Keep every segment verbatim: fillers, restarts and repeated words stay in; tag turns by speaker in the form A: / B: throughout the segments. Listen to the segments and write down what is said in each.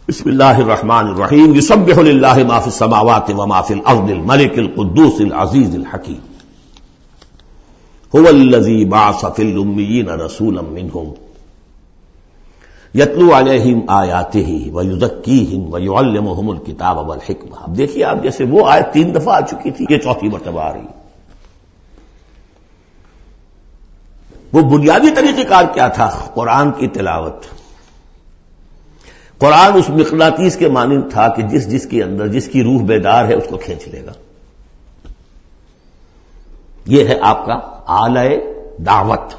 A: بسم اللہ الرحمن الرحیم یسبح للہ ما فی السماوات وما فی الارض الملک القدوس العزیز الحکیم هو الذی بعث فی الامیین رسولا منہم یتلو علیہم آیاتہ ویزکیہم ویعلمہم الکتاب والحکمہ. اب دیکھیے آپ، جیسے وہ آیت تین دفعہ آ چکی تھی، یہ چوتھی مرتبہ آ رہی. وہ بنیادی طریقہ کار کیا تھا؟ قرآن کی تلاوت. قرآن اس مقناطیس کے مانند تھا کہ جس جس کے اندر جس کی روح بیدار ہے اس کو کھینچ لے گا. یہ ہے آپ کا آلہ دعوت.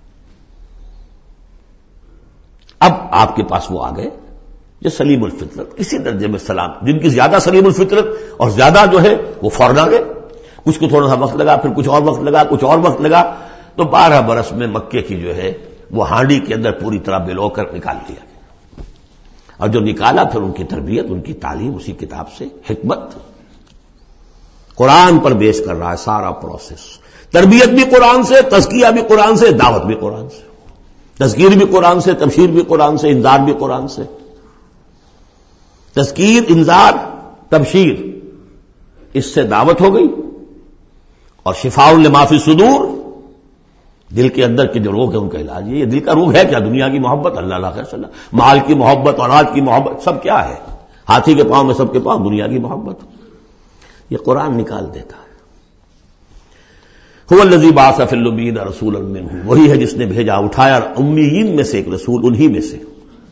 A: اب آپ کے پاس وہ آ گئے جو سلیم الفطرت، کسی درجے میں سلام، جن کی زیادہ سلیم الفطرت اور زیادہ جو ہے وہ فوراً آ گئے. کچھ کو تھوڑا سا وقت لگا، پھر کچھ اور وقت لگا، کچھ اور وقت لگا، تو بارہ برس میں مکے کی جو ہے وہ ہانڈی کے اندر پوری طرح بلو کر نکال دیا. اور جو نکالا پھر ان کی تربیت، ان کی تعلیم اسی کتاب سے، حکمت قرآن پر بیس کر رہا ہے سارا پروسیس. تربیت بھی قرآن سے، تزکیہ بھی قرآن سے، دعوت بھی قرآن سے، تذکیر بھی قرآن سے، تبشیر بھی قرآن سے، انذار بھی قرآن سے. تذکیر، انذار، تبشیر، اس سے دعوت ہو گئی. اور شفاء لما فی الصدور، دل کے اندر کے جو روگ ہے ان کا علاج. یہ دل کا روگ ہے کیا؟ دنیا کی محبت، اللہ اللہ خیر صلی اللہ، مال کی محبت، اولاد کی محبت، سب کیا ہے؟ ہاتھی کے پاؤں میں سب کے پاؤں دنیا کی محبت. یہ قرآن نکال دیتا ہے. هو الذی بعث فی الامیین رسولا منہم، وہی ہے جس نے بھیجا، اٹھایا امیین میں سے ایک رسول، انہی میں سے.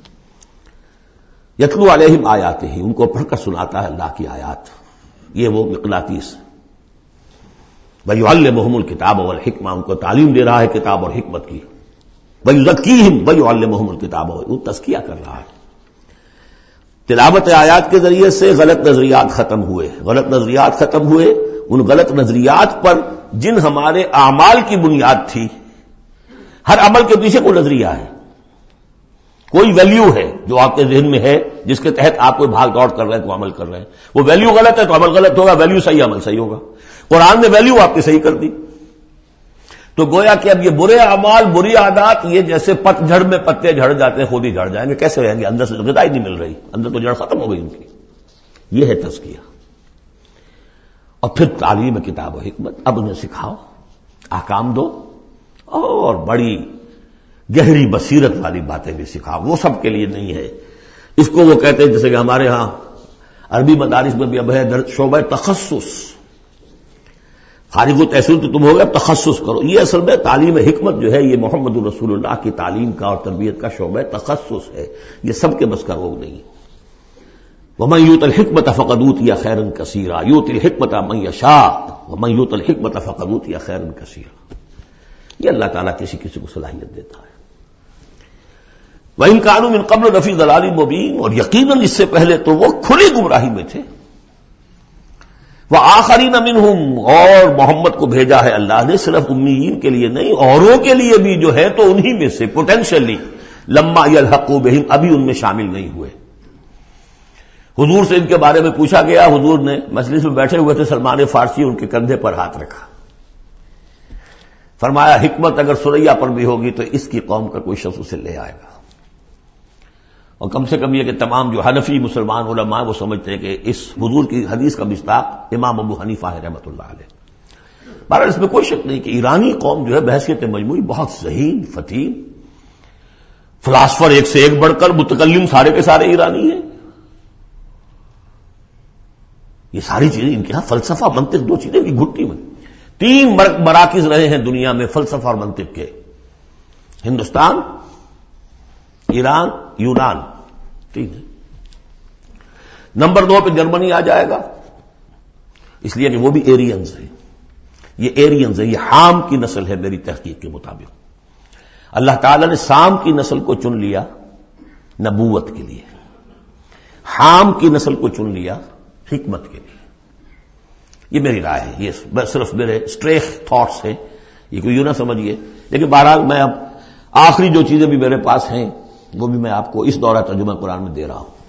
A: یتلو علیہم آیاتہ، ان کو پڑھ کر سناتا ہے اللہ کی آیات. یہ وہ مقناطیس. وَيُعَلِّمُهُمُ الْكِتَابَ وَالْحِکْمَةَ، ان کو تعلیم دے رہا ہے کتاب اور حکمت کی. وَيُزَکِّیہم وَيُعَلِّمُهُمُ الْکِتَابَ، وہ تزکیہ کر رہا ہے. تلاوت آیات کے ذریعے سے غلط نظریات ختم ہوئے. غلط نظریات ختم ہوئے. ان غلط نظریات پر جن ہمارے اعمال کی بنیاد تھی، ہر عمل کے پیچھے کوئی نظریہ ہے، کوئی ویلیو ہے جو آپ کے ذہن میں ہے، جس کے تحت آپ کوئی بھاگ دوڑ کر رہے ہیں، کوئی عمل کر رہے ہیں. وہ ویلیو غلط ہے تو عمل غلط ہوگا، ویلیو صحیح عمل صحیح ہوگا. قرآن نے ویلیو آپ کی صحیح کر دی. تو گویا کہ اب یہ برے اعمال، بری عادات، یہ جیسے پت جھڑ میں پتے جھڑ جاتے ہیں، خود ہی جھڑ جائیں گے. کیسے رہیں گے؟ اندر سے غذا ہی نہیں مل رہی، اندر تو جڑ ختم ہو گئی ان کی. یہ ہے تزکیہ. اور پھر تعلیم کتاب و حکمت. اب انہیں سکھاؤ، احکام دو، اور بڑی گہری بصیرت والی باتیں بھی سکھاؤ. وہ سب کے لیے نہیں ہے. اس کو وہ کہتے ہیں، جیسے کہ ہمارے ہاں عربی مدارس میں بھی اب ہے شعبہ تخصص. فارغ التحصیل تو تم ہو گئے، تخصص کرو. یہ اصل میں تعلیم حکمت جو ہے، یہ محمد الرسول اللہ کی تعلیم کا اور تربیت کا شعبہ تخصص ہے. یہ سب کے بس کا روگ نہیں. وَمَن يُؤْتَ الْحِكْمَةَ فَقَدْ أُوتِيَ خَيْرًا كَثِيرًا يُؤْتِي الْحِكْمَةَ مَن يَشَاءُ وَمَن يُؤْتَ الْحِكْمَةَ فَقَدْ أُوتِيَ خَيْرًا كَثِيرًا. یہ اللہ تعالیٰ کسی کسی کو صلاحیت دیتا ہے. وَإِن كَانُوا مِن قَبْلُ لَفِي ضَلَالٍ مُبِينٍ، اور یقیناً اس سے پہلے تو وہ کھلی گمراہی میں تھے. وَآخَرِينَ مِنْهُمْ، اور محمد کو بھیجا ہے اللہ نے صرف امیین کے لیے نہیں، اوروں کے لیے بھی جو ہے تو انہی میں سے پوٹینشلی لما يلحقوا بهم، ابھی ان میں شامل نہیں ہوئے. حضور سے ان کے بارے میں پوچھا گیا. حضور نے مجلس میں بیٹھے ہوئے تھے، سلمان فارسی ان کے کندھے پر ہاتھ رکھا. فرمایا حکمت اگر سریا پر بھی ہوگی تو اس کی قوم کا کوئی شخص اسے لے آئے گا. اور کم سے کم یہ کہ تمام جو حنفی مسلمان علماء وہ سمجھتے ہیں کہ اس حضور کی حدیث کا مصداق امام ابو حنیفہ ہے رحمۃ اللہ علیہ. بہرحال اس میں کوئی شک نہیں کہ ایرانی قوم جو ہے بحیثیت مجموعی بہت ذہین، فطین، فلاسفر ایک سے ایک بڑھ کر، متکلم سارے کے سارے ایرانی ہیں. یہ ساری چیزیں ان کے ہاں فلسفہ، منطق، دو چیزیں کی گھٹی میں. تین مراکز رہے ہیں دنیا میں فلسفہ اور منطق کے: ہندوستان، ایران، یونان. ٹھیک ہے. نمبر دو پہ جرمنی آ جائے گا، اس لیے کہ وہ بھی ایرینز ہیں. یہ ایرینز ہیں، یہ حام کی نسل ہے میری تحقیق کے مطابق. اللہ تعالیٰ نے سام کی نسل کو چن لیا نبوت کے لیے، حام کی نسل کو چن لیا حکمت کے لیے. یہ میری رائے ہے، یہ صرف میرے اسٹریک تھاٹس ہیں، یہ کوئی یوں نہ سمجھیے. لیکن بہرحال میں اب آخری جو چیزیں بھی میرے پاس ہیں وہ بھی میں آپ کو اس دورہ ترجمہ قرآن میں دے رہا ہوں.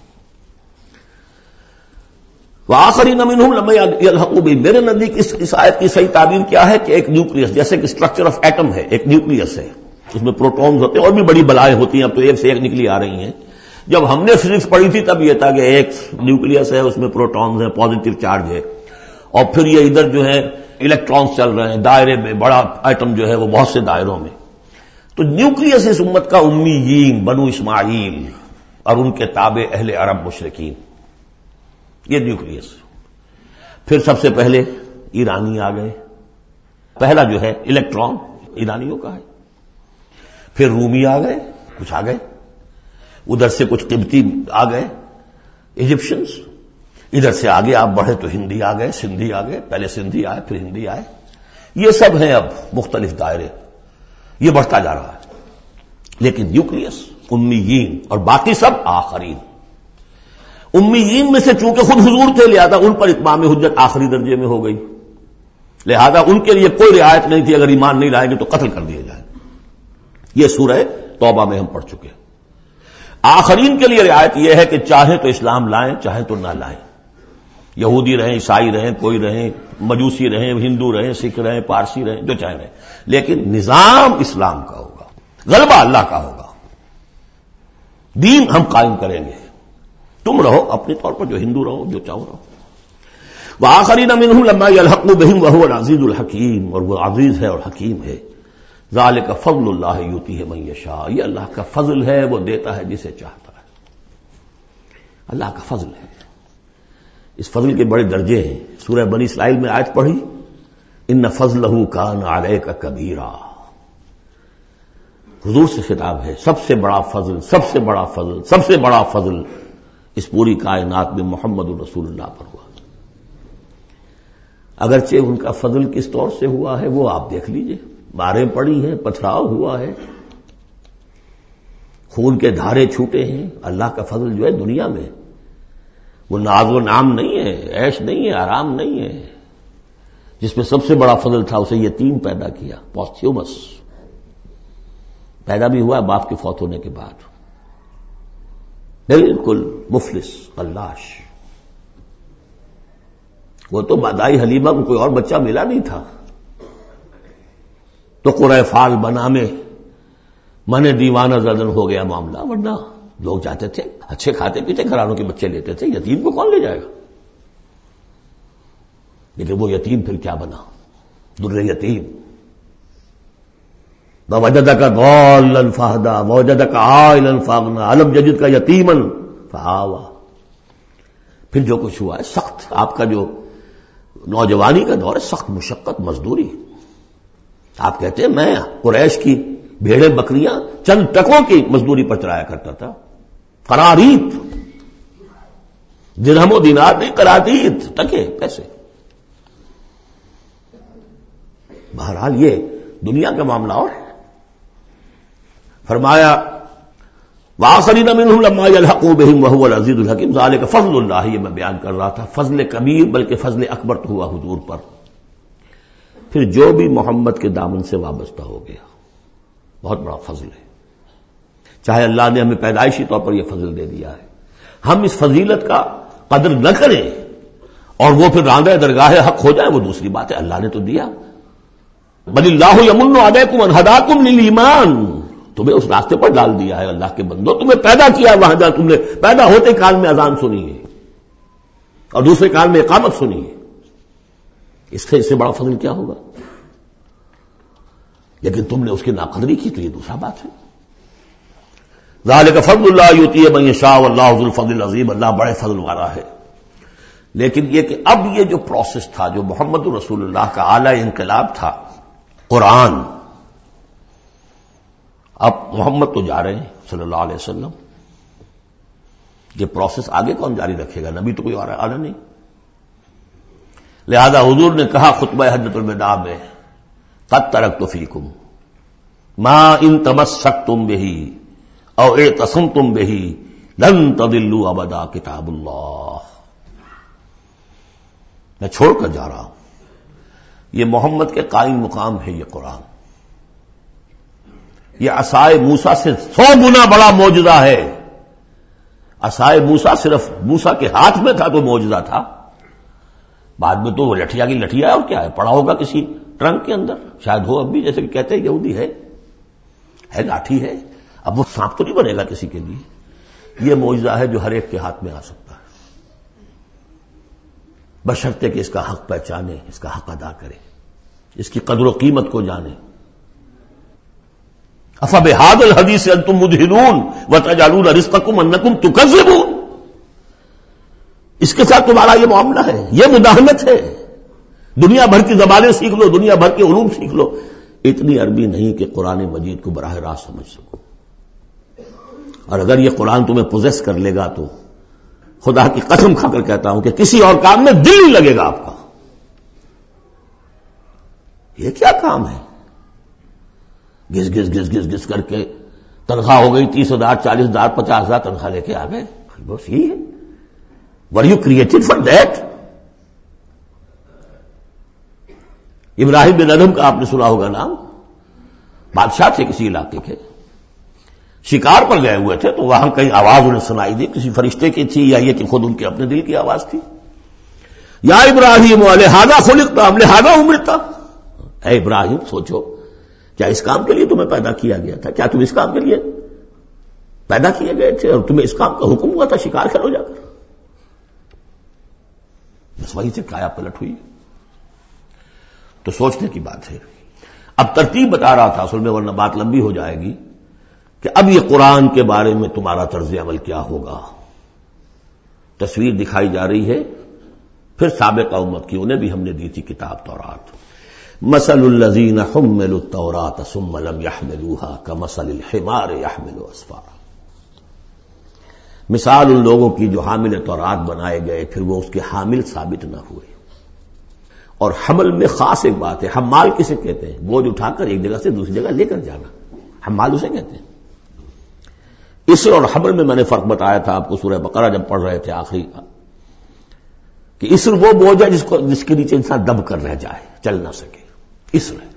A: وآخرین منہم لما یلحقوا بہم، میرے نزدیک اس اس آیت کی صحیح تعبیر کیا ہے کہ ایک نیوکلیس، جیسے کہ اسٹرکچر آف ایٹم ہے، ایک نیوکلیس ہے، اس میں پروٹونز ہوتے ہیں اور بھی بڑی بلائیں ہوتی ہیں، اب تو ایک سے ایک نکلی آ رہی ہیں. جب ہم نے فزکس پڑھی تھی تب یہ تھا کہ ایک نیوکلیس ہے، اس میں پروٹونز ہیں، پازیٹو چارج ہے، اور پھر یہ ادھر جو ہے الیکٹرانز چل رہے ہیں دائرے میں، بڑا ایٹم جو ہے وہ بہت سے دائروں میں. تو نیوکلیس اس امت کا امیین بنو اسماعیل اور ان کے تابع اہل عرب مشرکین، یہ نیوکلیس. پھر سب سے پہلے ایرانی آ گئے، پہلا جو ہے الیکٹران ایرانیوں کا ہے. پھر رومی آ گئے، کچھ آ گئے ادھر سے، کچھ قبطی آ گئے ایجپشنز. ادھر سے آگے آپ بڑھے تو ہندی آ گئے، سندھی آ گئے، پہلے سندھی آئے پھر ہندی آئے. یہ سب ہیں اب مختلف دائرے، یہ بڑھتا جا رہا ہے. لیکن نیوکلیس امیین اور باقی سب آخرین. امیین میں سے چونکہ خود حضور تھے لہذا ان پر اتمام حجت آخری درجے میں ہو گئی، لہذا ان کے لیے کوئی رعایت نہیں تھی، اگر ایمان نہیں لائیں گے تو قتل کر دیے جائیں. یہ سورہ توبہ میں ہم پڑھ چکے ہیں. آخرین کے لیے رعایت یہ ہے کہ چاہیں تو اسلام لائیں چاہیں تو نہ لائیں، یہودی رہیں، عیسائی رہیں، کوئی رہیں، مجوسی رہیں، ہندو رہیں، سکھ رہیں، پارسی رہیں، جو چاہیں رہیں، لیکن نظام اسلام کا ہوگا، غلبہ اللہ کا ہوگا، دین ہم قائم کریں گے. تم رہو اپنے طور پر جو ہندو رہو، جو چاہو رہو. وآخرین منہم لما یلحقوا بہم وہو العزیز الحکیم، اور وہ عزیز ہے اور حکیم ہے. ذالک فضل اللہ یؤتیہ من یشاء، یہ اللہ کا فضل ہے، وہ دیتا ہے جسے چاہتا ہے. اللہ کا فضل ہے. اس فضل کے بڑے درجے ہیں. سورہ بنی اسرائیل میں آیت پڑھی، ان فضلہ کان علیک کبیرا. حضور سے خطاب ہے، سب سے بڑا فضل، سب سے بڑا فضل، سب سے بڑا فضل اس پوری کائنات میں محمد رسول اللہ پر ہوا. اگرچہ ان کا فضل کس طور سے ہوا ہے وہ آپ دیکھ لیجئے. ماریں پڑی ہیں، پتھراؤ ہوا ہے، خون کے دھارے چھوٹے ہیں. اللہ کا فضل جو ہے دنیا میں وہ ناز و نام نہیں ہے، عیش نہیں ہے، آرام نہیں ہے. جس میں سب سے بڑا فضل تھا اسے یتیم پیدا کیا، پوسٹیومس پیدا بھی ہوا باپ کے فوت ہونے کے بعد، بالکل مفلس قلاش. وہ تو مدائی حلیمہ کو کوئی اور بچہ ملا نہیں تھا تو قرۂ فال بنا میں من دیوانہ زدن ہو گیا معاملہ. ورنہ لوگ جاتے تھے، اچھے کھاتے پیتے گھرانوں کے بچے لیتے تھے، یتیم کو کون لے جائے گا؟ لیکن وہ یتیم پھر کیا بنا؟ در یتیم. ووجدک ضالا فہدی ووجدک عائلا فاغنی الم یجدک یتیما فآوی. پھر جو کچھ ہوا ہے سخت، آپ کا جو نوجوانی کا دور ہے، سخت مشقت مزدوری. آپ کہتے ہیں میں قریش کی بھیڑیں بکریاں چند ٹکوں کی مزدوری پر چلایا کرتا تھا. قراریت، درہم و دینار نہیں، قراریت، ٹکے پیسے. بہرحال یہ دنیا کا معاملہ اور ہے. فرمایا وآخرین منہم لما یلحقوا بہم وہو العزیز الحکیم ذالک فضل اللہ. یہ میں بیان کر رہا تھا فضل کبیر بلکہ فضل اکبر تو ہوا حضور پر. پھر جو بھی محمد کے دامن سے وابستہ ہو گیا بہت بڑا فضل ہے. چاہے اللہ نے ہمیں پیدائشی طور پر یہ فضل دے دیا ہے، ہم اس فضیلت کا قدر نہ کریں اور وہ پھر راندہ درگاہ حق ہو جائے وہ دوسری بات ہے. اللہ نے تو دیا. بل اللہ یمن علیکم ان ہداکم للایمان، تمہیں اس راستے پر ڈال دیا ہے اللہ کے بندو، تمہیں پیدا کیا وہاں جہاں تم نے پیدا ہوتے کال میں اذان سنی ہے اور دوسرے کال میں اقامت سنی ہے. اس سے اس سے بڑا فضل کیا ہوگا؟ لیکن تم نے اس کی ناقدری کی تو یہ دوسرا بات ہے. ذالک فضل اللہ یؤتی من یشاء واللہ ذو الفضل العظیم. اللہ بڑے فضل والا ہے. لیکن یہ کہ اب یہ جو پروسیس تھا، جو محمد رسول اللہ کا اعلی انقلاب تھا، قرآن، اب محمد تو جا رہے ہیں صلی اللہ علیہ وسلم، یہ پروسیس آگے کون جاری رکھے گا؟ نبی تو کوئی اور آنا نہیں. لہذا حضور نے کہا خطبہ حجۃ الوداع میں، قد ترکت فیکم ما ان تمسکتم بہ او اعتصمتم بہ لن تضلوا ابدا کتاب اللہ. میں چھوڑ کر جا رہا ہوں. یہ محمد کے قائم مقام ہے یہ قرآن. یہ عصائے موسیٰ سے سو گنا بڑا معجزہ ہے. عصائے موسیٰ صرف موسیٰ کے ہاتھ میں تھا تو معجزہ تھا، بعد میں تو وہ لٹھیا کی لٹھیا ہے اور کیا ہے، پڑا ہوگا کسی ٹرنک کے اندر، شاید ہو اب بھی، جیسے کہ کہتے ہیں یہودی ہے ہے لاٹھی ہے. اب وہ سانپ تو نہیں بنے گا کسی کے لیے. یہ معجزہ ہے جو ہر ایک کے ہاتھ میں آ سکتا ہے، بشرطے کہ اس کا حق پہچانے، اس کا حق ادا کرے، اس کی قدر و قیمت کو جانے۔ افبہذا الحدیث انتم مدہنون وتجعلون رزقکم انکم تکذبون، اس کے ساتھ تمہارا یہ معاملہ ہے، یہ مداہنت ہے۔ دنیا بھر کی زبانیں سیکھ لو، دنیا بھر کے علوم سیکھ لو، اتنی عربی نہیں کہ قرآن مجید کو براہ راست سمجھ سکو۔ اور اگر یہ قرآن تمہیں پوزیس کر لے گا تو خدا کی قسم کھا کر کہتا ہوں کہ کسی اور کام میں دل نہیں لگے گا آپ کا۔ یہ کیا کام ہے؟ گس گس گس گس گس کر کے تنخواہ ہو گئی تیس ہزار، چالیس ہزار، پچاس ہزار تنخواہ لے کے آ گئے، بس یہی ہے۔ Were you created for that? Ibrahim bin Adham کا آپ نے سنا ہوگا نام، بادشاہ تھے کسی علاقے کے، شکار پر گئے ہوئے تھے تو وہاں کہیں آواز انہیں سنائی دی، کسی فرشتے کی تھی یا یہ کہ خود ان کے اپنے دل کی آواز تھی، یا ابراہیم لہذا خلقت ام لہذا امرت، اے ابراہیم سوچو کیا اس کام کے لیے تمہیں پیدا کیا گیا تھا؟ کیا تم اس کام کے لیے پیدا کیے گئے تھے اور تمہیں اس کام کا حکم ہوا تھا شکار کرو جا کر؟ بس وہیں سے کایا پلٹ ہوئی۔ تو سوچنے کی بات ہے۔ اب ترتیب بتا رہا تھا اصل میں، ورنہ بات لمبی ہو جائے گی، کہ اب یہ قرآن کے بارے میں تمہارا طرز عمل کیا ہوگا۔ تصویر دکھائی جا رہی ہے، پھر سابقہ امت کی، انہیں بھی ہم نے دی تھی کتاب تورات۔ مثل الذین حملوا التوراۃ ثم لم يحملوها كمثل الحمار يحمل اسفارا، مثال ان لوگوں کی جو حامل تورات بنائے گئے پھر وہ اس کے حامل ثابت نہ ہوئے۔ اور حمل میں خاص ایک بات ہے، حمال کسے کہتے ہیں؟ بوجھ اٹھا کر ایک جگہ سے دوسری جگہ لے کر جانا، حمال اسے کہتے ہیں۔ اسر اور حمل میں میں نے فرق بتایا تھا آپ کو سورہ بقرہ جب پڑھ رہے تھے آخری، کہ اسر وہ بوجھ ہے جس کو جس کے نیچے انسان دب کر رہ جائے، چل نہ سکے، اسر ہے،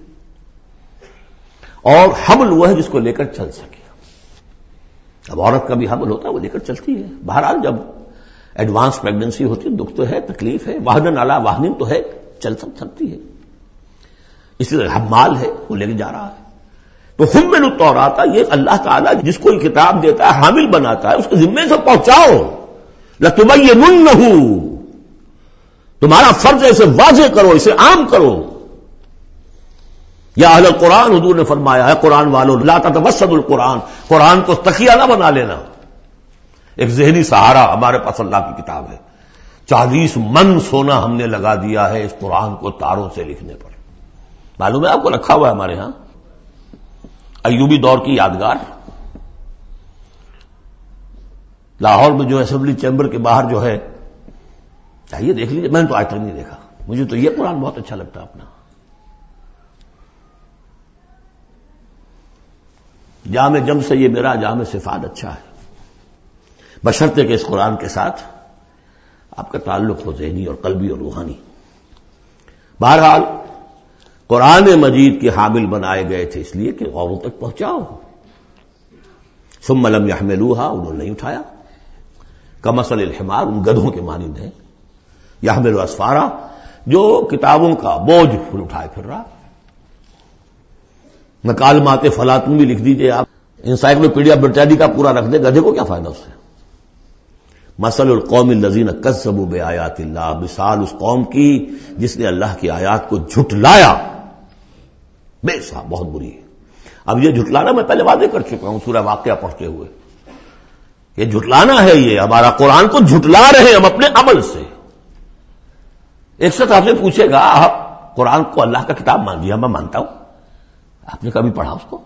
A: اور حمل وہ ہے جس کو لے کر چل سکے۔ اب عورت کا بھی حمل ہوتا ہے، وہ لے کر چلتی ہے۔ بہرحال جب ایڈوانس پریگننسی ہوتی ہے، دکھ تو ہے، تکلیف ہے، واہنن علی واہنن تو ہے، چل سکتی ہے، اسی طرح حمال ہے، وہ لے کے جا رہا ہے۔ تو حمل التوراۃ، یہ اللہ تعالیٰ جس کو یہ کتاب دیتا ہے، حامل بناتا ہے، اس کے ذمے سے پہنچاؤ۔ لتبیننہ، تمہارا فرض ہے اسے واضح کرو، اسے عام کرو۔ یا اہل القرآن، حضور نے فرمایا ہے قرآن والوں، لا تتوسد القرآن، قرآن کو تکیہ نہ بنا لینا، ایک ذہنی سہارا۔ ہمارے پاس اللہ کی کتاب ہے، چالیس من سونا ہم نے لگا دیا ہے اس قرآن کو تاروں سے لکھنے پر، معلوم ہے آپ کو، رکھا ہوا ہے ہمارے ہاں، ایوبی دور کی یادگار۔ لاہور میں جو اسمبلی چیمبر کے باہر جو ہے، چاہیے دیکھ لیجیے، میں نے تو آج تک نہیں دیکھا، مجھے تو یہ قرآن بہت اچھا لگتا ہے اپنا۔ جامع جم سے یہ میرا جامع صفات اچھا ہے، بشرطے کہ اس قرآن کے ساتھ آپ کا تعلق ہو ذہنی اور قلبی اور روحانی۔ بہرحال قرآن مجید کے حامل بنائے گئے تھے اس لیے کہ اوروں تک پہنچاؤ۔ ثم لم يحملوها، انہوں نے نہیں اٹھایا۔ کمثل الحمار، ان گدھوں کے مانند ہے، يحمل اسفارا، جو کتابوں کا بوجھ پھر اٹھائے پھر رہا۔ مکالمات فلاں تم بھی لکھ دیجئے آپ، انسائکلوپیڈیا برٹانیکا پورا رکھ دے، گدھے کو کیا فائدہ اس سے؟ مثل القوم الذین کذبوا بآیات اللہ، مثال اس قوم کی جس نے اللہ کی آیات کو جھٹلایا، بے صاحب بہت بری ہے۔ اب یہ جھٹلانا میں پہلے واضح کر چکا ہوں سورہ واقعہ پڑھتے ہوئے، یہ جھٹلانا ہے، یہ ہمارا قرآن کو جھٹلا رہے ہیں ہم اپنے عمل سے۔ ایک شخص آپ سے پوچھے گا آپ قرآن کو اللہ کا کتاب مان لیا؟ میں مانتا ہوں۔ آپ نے کبھی پڑھا اس کو؟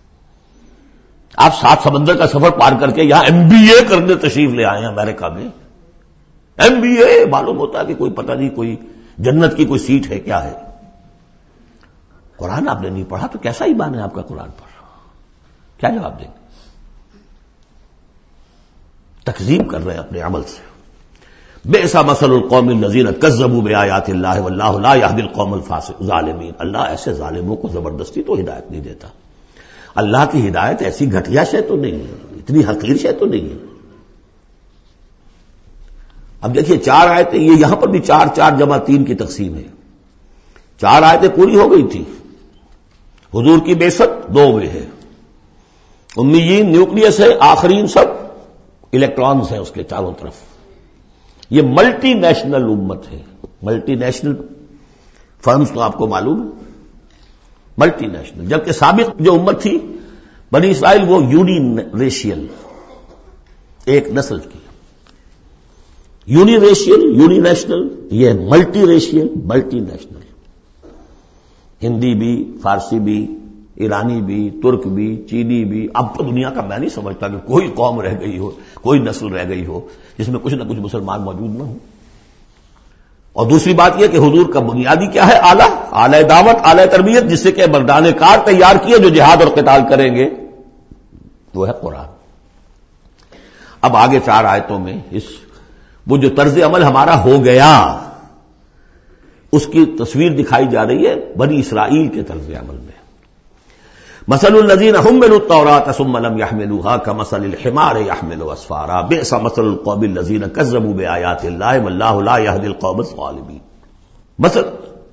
A: آپ سات سمندر کا سفر پار کر کے یہاں ایم بی اے کرنے تشریف لے آئے ہیں امریکہ میں، ایم بی اے معلوم ہوتا ہے کہ کوئی پتہ نہیں کوئی جنت کی کوئی سیٹ ہے کیا ہے۔ قرآن آپ نے نہیں پڑھا تو کیسا ایمان ہے آپ کا قرآن پر؟ کیا جواب دیں گے؟ تکذیب کر رہے ہیں اپنے عمل سے۔ بئس مثل القوم الذین کذبوا بآیات اللہ واللہ لا یہدی القوم الفاسقین، ظالمین، اللہ ایسے ظالموں کو زبردستی تو ہدایت نہیں دیتا۔ اللہ کی ہدایت ایسی گھٹیا شے تو نہیں ہے، اتنی حقیر شے تو نہیں ہے۔ اب دیکھیے چار آیتیں، یہ یہاں پر بھی چار چار جمع تین کی تقسیم ہے، چار آیتیں پوری ہو گئی تھی، حضور کی بعثت دو میں ہے، امیین نیوکلیس ہے، آخرین سب الیکٹرانز ہیں اس کے چاروں طرف. یہ ملٹی نیشنل امت ہے. ملٹی نیشنل فرمز تو آپ کو معلوم ہے, ملٹی نیشنل. جبکہ سابق جو امت تھی بنی اسرائیل وہ یونی ریشیل, ایک نسل کی. یونی ریشیل, یونی نیشنل, یہ multiracial, multinational. Hindi بھی, فارسی بھی, ایرانی بھی, ترک بھی, چینی بھی. اب تو دنیا کا میں نہیں سمجھتا کہ کوئی قوم رہ گئی ہو, کوئی نسل رہ گئی ہو جس میں کچھ نہ کچھ مسلمان موجود نہ ہوں. اور دوسری بات یہ کہ حضور کا بنیادی کیا ہے؟ آلہ, آلہ دعوت, آلہ تربیت, جس سے کہ مردان کار تیار کیے جو جہاد اور قتال کریں گے, وہ ہے قرآن. اب آگے چار آیتوں میں اس وہ جو طرز عمل ہمارا ہو گیا اس کی تصویر دکھائی جا رہی ہے بنی اسرائیل کے طرز عمل میں. مثل الذین حملوا التوراة ثم لم يحملوها كمثل الحمار يحمل اسفارا بئس مثل القوم الذین كذبوا بآیات اللہ واللہ لا يهدی القوم الظالمین. مثل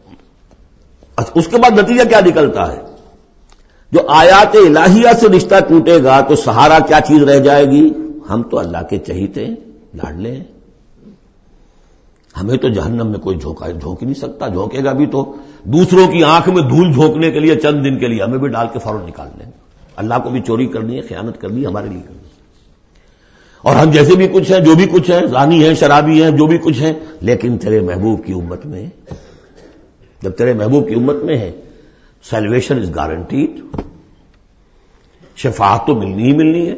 A: اس کے بعد نتیجہ کیا نکلتا ہے؟ جو آیات الہیہ سے رشتہ ٹوٹے گا تو سہارا کیا چیز رہ جائے گی؟ ہم تو اللہ کے چہیتے ہیں, لاڈلے ہیں, ہمیں تو جہنم میں کوئی جھونکا جھونک نہیں سکتا. جھونکے گا بھی تو دوسروں کی آنکھ میں دھول جھونکنے کے لیے چند دن کے لیے, ہمیں بھی ڈال کے فوراً نکال لیں. اللہ کو بھی چوری کرنی ہے, خیانت کرنی ہے, ہمارے لیے کرنی ہے. اور ہم جیسے بھی کچھ ہیں, جو بھی کچھ ہیں, زانی ہیں, شرابی ہیں, جو بھی کچھ ہیں, لیکن تیرے محبوب کی امت میں, جب تیرے محبوب کی امت میں ہے سیلویشن از گارنٹیڈ, شفاعت تو ملنی ہی ملنی ہے.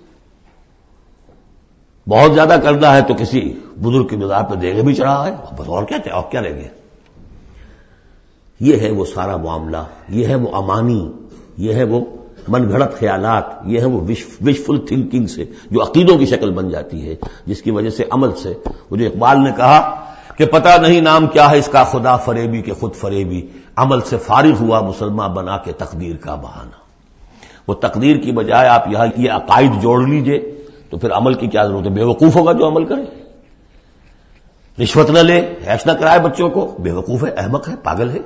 A: بہت زیادہ کرنا ہے تو کسی بزرگ کی مزار پہ دیگے بھی چڑھا ہے, بس اور کیا اور کیا رہ گیا. یہ ہے وہ سارا معاملہ, یہ ہے وہ امانی, یہ ہے وہ من گھڑت خیالات, یہ ہے وہ وشفل تھنکنگ سے جو عقیدوں کی شکل بن جاتی ہے, جس کی وجہ سے عمل سے وہ جو اقبال نے کہا کہ پتہ نہیں نام کیا ہے اس کا خدا فریبی کے خود فریبی, عمل سے فارغ ہوا مسلمان بنا کے تقدیر کا بہانہ. وہ تقدیر کی بجائے آپ یہاں یہ عقائد جوڑ لیجئے تو پھر عمل کی کیا ضرورت ہے؟ بے وقوف ہوگا جو عمل کرے. رشوت نہ لے, حیث نہ کرائے بچوں کو, بے وقوف ہے, احمق ہے, پاگل ہے.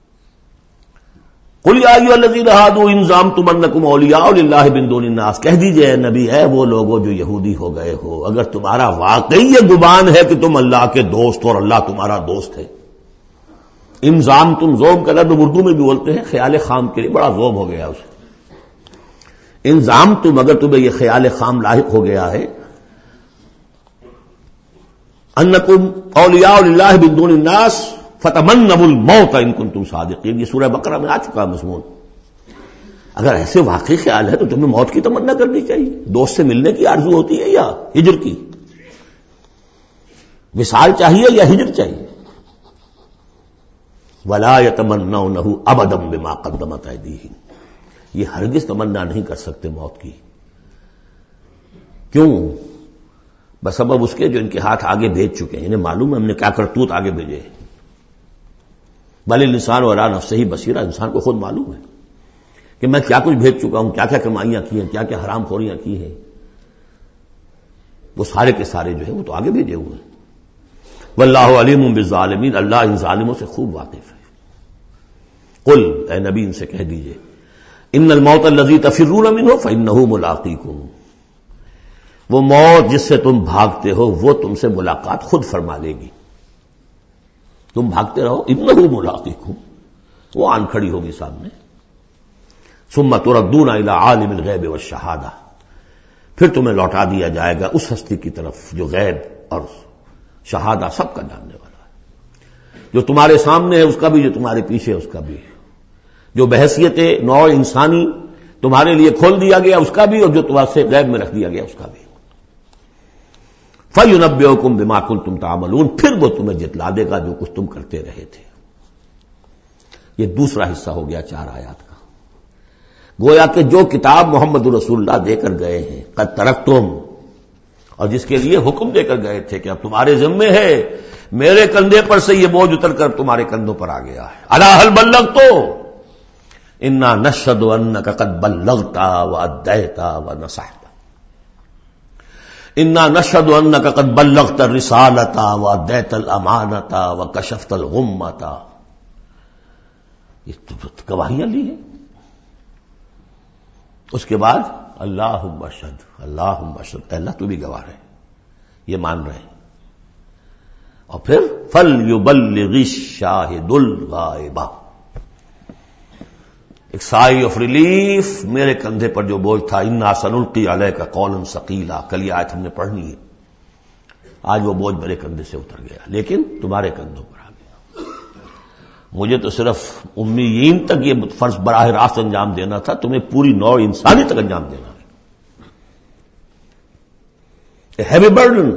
A: قل یا ایھا الذین ھادوا ان زعمتم انکم اولیاء للہ من دون الناس, کہہ دیجئے اے نبی, اے وہ لوگو جو یہودی ہو گئے ہو, اگر تمہارا واقعی یہ گمان ہے کہ تم اللہ کے دوست اور اللہ تمہارا دوست ہے. ان زعمتم, زوم کا لفظ اردو میں بھی بولتے ہیں خیال خام کے لیے, بڑا زوم ہو گیا اسے. ان زعمتم, اگر تمہیں یہ خیال خام لاحق ہو گیا ہے, انکم اولیاء للہ من دون الناس فتمنوا الموت ان کنتم صادقین, یہ سورہ بقرہ میں آ چکا مضمون. اگر ایسے واقعی خیال ہے تو تمہیں موت کی تمنا کرنی چاہیے. دوست سے ملنے کی آرزو ہوتی ہے یا ہجر کی؟ وصال چاہیے یا ہجر چاہیے؟ ولا یتمنونہ ابدا بما قدمت ایدیہم, یہ ہرگز تمنا نہیں کر سکتے موت کی. کیوں؟ بسبب اس کے جو ان کے ہاتھ آگے بھیج چکے ہیں, انہیں معلوم ہے ہم نے کیا کرتوت آگے بھیجے. بل الانسان علی نفسہ بصیرہ, انسان کو خود معلوم ہے کہ میں کیا کچھ بھیج چکا ہوں, کیا کیا کمائیاں کی ہیں, کیا کیا حرام خوریاں کی ہیں. وہ سارے کے سارے جو ہے وہ تو آگے بھیجے ہوئے ہیں. واللہ علیم بالظالمین, اللہ ان ظالموں سے خوب واقف ہے. قل, اے نبی ان سے کہہ دیجئے, ان الموت الذی تفرون منہ فانہ ملاقیکم, وہ موت جس سے تم بھاگتے ہو وہ تم سے ملاقات خود فرما لے گی. تم بھاگتے رہو, انہ ملاقیکم, وہ آن کھڑی ہوگی سامنے. ثم تردون الی عالم الغیب والشہادہ, پھر تمہیں لوٹا دیا جائے گا اس ہستی کی طرف جو غیب اور شہادہ سب کا جاننے والا ہے. جو تمہارے سامنے ہے اس کا بھی, جو تمہارے پیچھے ہے اس کا بھی, جو بحیثیت نوع انسانی تمہارے لیے کھول دیا گیا اس کا بھی, اور جو تمہارے سے غیب میں رکھ دیا گیا اس کا بھی. فَيُنَبِّئُكُم بِمَا كُنتُمْ تَعْمَلُونَ, پھر وہ تمہیں جتلا دے گا جو کچھ تم کرتے رہے تھے. یہ دوسرا حصہ ہو گیا چار آیات کا. گویا کہ جو کتاب محمد رسول اللہ دے کر گئے ہیں, قد ترکتم, اور جس کے لیے حکم دے کر گئے تھے کہ اب تمہارے ذمے ہے, میرے کندھے پر سے یہ بوجھ اتر کر تمہارے کندھوں پر آ گیا ہے. الا هل بلغت, انا نشهد انک قد بلغت وادیت ونصحت, انا نشهد انک قد بلغت الرسالۃ وادیت الامانۃ وکشفت الغمۃ. یہ تو گواہیاں لی ہیں. اس کے بعد اللہم اشہد اللہم اشہد، اے اللہ تو بھی گواہ ہے، یہ مان رہے ہیں۔ اور پھر فَلْيُبَلِّغِ الشَّاهِدُ الْغَائِبَ، ایک سائی آف ریلیف، میرے کندھے پر جو بوجھ تھا، اِنَّا سَنُلْقِي عَلَيْكَ قَوْلًا ثَقِيلًا، کل یہ آیت ہم نے پڑھنی ہے، آج وہ بوجھ میرے کندھے سے اتر گیا، لیکن تمہارے کندھوں پر آ گیا۔ مجھے تو صرف امیین تک یہ فرض براہ راست انجام دینا تھا، تمہیں پوری نوع انسانی تک انجام دینا ہے۔ اے ہیوی برڈن،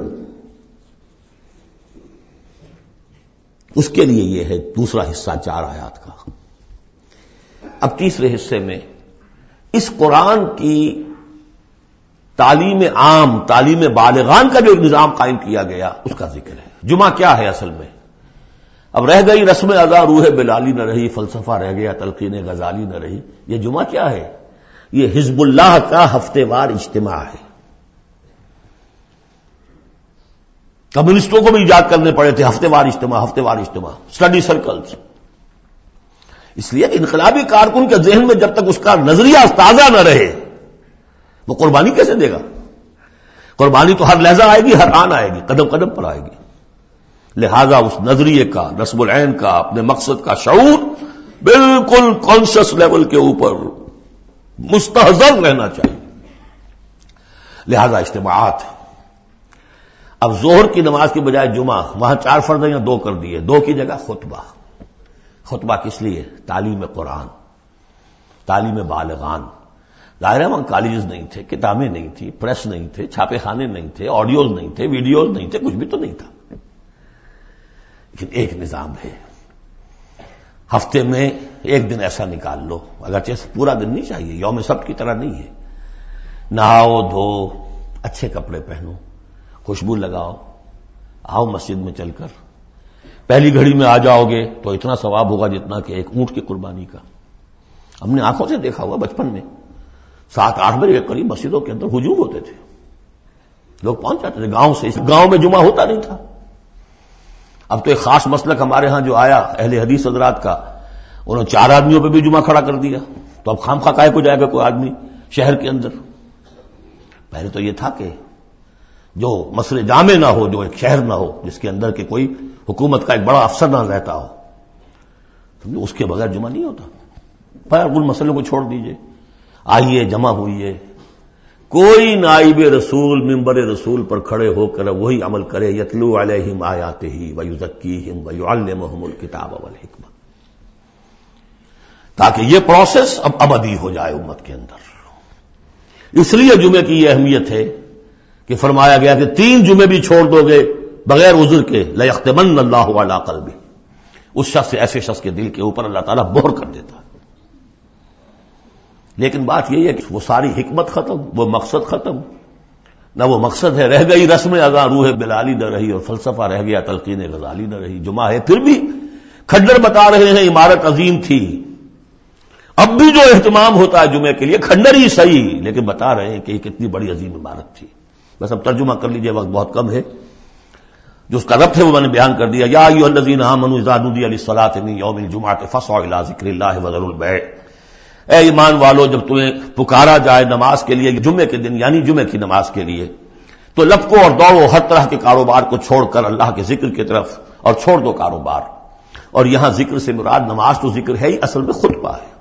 A: اس کے لیے یہ ہے دوسرا حصہ چار آیات کا۔ اب تیسرے حصے میں اس قرآن کی تعلیم عام، تعلیم بالغان کا جو نظام قائم کیا گیا اس کا ذکر ہے۔ جمعہ کیا ہے اصل میں؟ اب رہ گئی رسم ادا روح بلالی نہ رہی، فلسفہ رہ گیا تلقین غزالی نہ رہی، یہ جمعہ کیا ہے؟ یہ حزب اللہ کا ہفتے وار اجتماع ہے۔ کمیونسٹوں کو بھی ایجاد کرنے پڑے تھے ہفتے وار اجتماع، ہفتے وار اجتماع، اسٹڈی سرکلز۔ اس لیے انقلابی کارکن کے ذہن میں جب تک اس کا نظریہ تازہ نہ رہے وہ قربانی کیسے دے گا؟ قربانی تو ہر لحظہ آئے گی، ہر آن آئے گی، قدم قدم پر آئے گی۔ لہذا اس نظریے کا، نصب العین کا، اپنے مقصد کا شعور بالکل کانشس لیول کے اوپر مستحضر رہنا چاہیے۔ لہذا اجتماعات، اب ظہر کی نماز کی بجائے جمعہ، وہاں چار فرض یا دو کر دیے، دو کی جگہ خطبہ۔ خطبہ کس لیے؟ تعلیم قرآن، تعلیم بالغان۔ ظاہر ہے وہاں کالجز نہیں تھے، کتابیں نہیں تھی، پریس نہیں تھے، چھاپے خانے نہیں تھے، آڈیوز نہیں تھے، ویڈیوز نہیں تھے، کچھ بھی تو نہیں تھا، لیکن ایک نظام ہے۔ ہفتے میں ایک دن ایسا نکال لو، اگرچہ پورا دن نہیں چاہیے، یوم سبت کی طرح نہیں ہے، نہاؤ دھو، اچھے کپڑے پہنو، خوشبو لگاؤ، آؤ مسجد میں چل کر، پہلی گھڑی میں آ جاؤ گے تو اتنا ثواب ہوگا جتنا کہ ایک اونٹ کی قربانی کا۔ ہم نے آنکھوں سے دیکھا ہوا بچپن میں، سات آٹھ بجے کے قریب مسجدوں کے اندر ہجوم ہوتے تھے، لوگ پہنچ جاتے تھے گاؤں سے، اس گاؤں میں جمعہ ہوتا نہیں تھا۔ اب تو ایک خاص مسلک ہمارے ہاں جو آیا اہل حدیث حضرات کا، انہوں نے چار آدمیوں پہ بھی جمعہ کھڑا کر دیا، تو اب خام خواہ کاہے کو جائے گا کوئی آدمی شہر کے اندر؟ پہلے تو یہ تھا کہ جو مسئلے جامع نہ ہو، جو ایک شہر نہ ہو جس کے اندر کہ کوئی حکومت کا ایک بڑا افسر نہ رہتا ہو، اس کے بغیر جمعہ نہیں ہوتا۔ پر ان مسئلوں کو چھوڑ دیجئے، آئیے جمع ہوئیے، کوئی نائب رسول منبر رسول پر کھڑے ہو کر وہی عمل کرے، یتلو علیہم آیاتہ ویزکیہم ویعلمہم الکتاب والحکمہ، تاکہ یہ پروسیس اب ابدی ہو جائے امت کے اندر۔ اس لیے جمعے کی یہ اہمیت ہے کہ فرمایا گیا کہ تین جمعے بھی چھوڑ دو گے بغیر عذر کے لیختمن اللہ علی قلبہ، اس شخص ایسے شخص کے دل کے اوپر اللہ تعالیٰ مہر کر دیتا ہے۔ لیکن بات یہی ہے کہ وہ ساری حکمت ختم، وہ مقصد ختم، نہ وہ مقصد ہے، رہ گئی رسم ادا روح بلالی نہ رہی، اور فلسفہ رہ گیا تلقین غزالی نہ رہی۔ جمعہ ہے پھر بھی کھڈر بتا رہے ہیں عمارت عظیم تھی، اب بھی جو اہتمام ہوتا ہے جمعے کے لیے کھنڈر ہی صحیح، لیکن بتا رہے ہیں کہ یہ کتنی بڑی عظیم عمارت تھی۔ بس اب ترجمہ کر لیجئے، وقت بہت کم ہے، جو اس کا ربط ہے وہ میں نے بیان کر دیا۔ یا ایھا الذین آمنوا اذا نودی للصلاۃ من یوم الجمعۃ فاسعوا الی ذکر اللہ وذروا البیع، اے ایمان والو جب تمہیں پکارا جائے نماز کے لیے جمعے کے دن، یعنی جمعے کی نماز کے لیے، تو لپکو اور دوڑو، ہر طرح کے کاروبار کو چھوڑ کر اللہ کے ذکر کی طرف، اور چھوڑ دو کاروبار۔ اور یہاں ذکر سے مراد نماز تو ذکر ہے ہی، اصل میں خطبہ ہے۔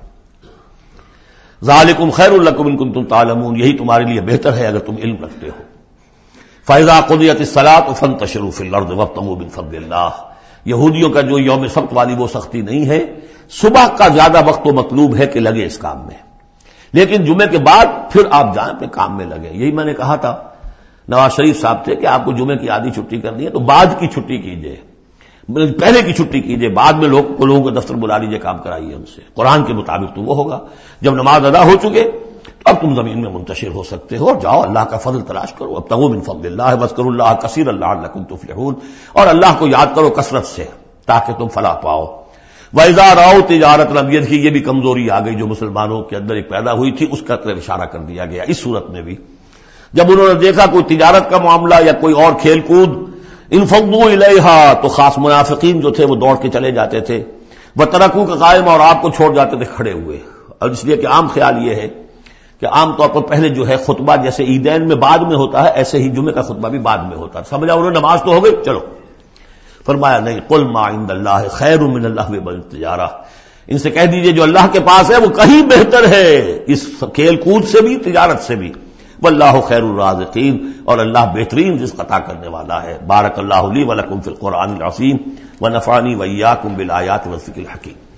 A: ذالکم خیر لکم ان کنتم تعلمون، یہی تمہارے لیے بہتر ہے اگر تم علم رکھتے ہو۔ فَإِذَا قُضِيَتِ الصَّلَاةُ فَانتَشِرُوا فِي الْأَرْضِ وَابْتَغُوا مِن فَضْلِ اللَّهِ، یہودیوں کا جو یوم سبت والی وہ سختی نہیں ہے، صبح کا زیادہ وقت تو مطلوب ہے کہ لگے اس کام میں، لیکن جمعے کے بعد پھر آپ جائیں اپنے کام میں لگے۔ یہی میں نے کہا تھا نواز شریف صاحب سے کہ آپ کو جمعے کی آدھی چھٹی کرنی ہے تو بعد کی چھٹی کیجئے، پہلے کی چھٹی کیجئے، بعد میں لوگ کو لوگوں کو دفتر بلا لیجئے، کام کرائیے ان سے، قرآن کے مطابق تو وہ ہوگا۔ جب نماز ادا ہو چکے اب تم زمین میں منتشر ہو سکتے ہو، اور جاؤ اللہ کا فضل تلاش کرو، ابتغوا من فضل اللہ واذکروا اللہ کثیرا لعلکم تفلحون، اور اللہ کو یاد کرو کثرت سے تاکہ تم فلاح پاؤ۔ وَإِذَا رَأَوْا تِجَارَةً، اب یہ یہ بھی کمزوری آ گئی جو مسلمانوں کے اندر ایک پیدا ہوئی تھی، اس کا طرف اشارہ کر دیا گیا اس صورت میں بھی۔ جب انہوں نے دیکھا کوئی تجارت کا معاملہ یا کوئی اور کھیل کود، انفضوا الیہا، تو خاص منافقین جو تھے وہ دوڑ کے چلے جاتے تھے، وترکوک قائما، اور آپ کو چھوڑ جاتے تھے کھڑے ہوئے۔ اور اس لیے کہ عام خیال یہ ہے کہ عام طور پر پہلے جو ہے خطبہ جیسے عیدین میں بعد میں ہوتا ہے، ایسے ہی جمعے کا خطبہ بھی بعد میں ہوتا ہے. سمجھا انہوں نے نماز تو ہو گئی، چلو. فرمایا نہیں، قل ما عند اللہ خیر من اللہو والتجارہ، ان سے کہہ دیجئے جو اللہ کے پاس ہے وہ کہیں بہتر ہے اس کھیل کود سے بھی، تجارت سے بھی. واللہ خیر الرازقین، اور اللہ بہترین رزق عطا کرنے والا ہے. بارک اللہ لی ولکم فی القرآن العظیم ونفعنی وإیاکم بالآیات والذکر الحکیم.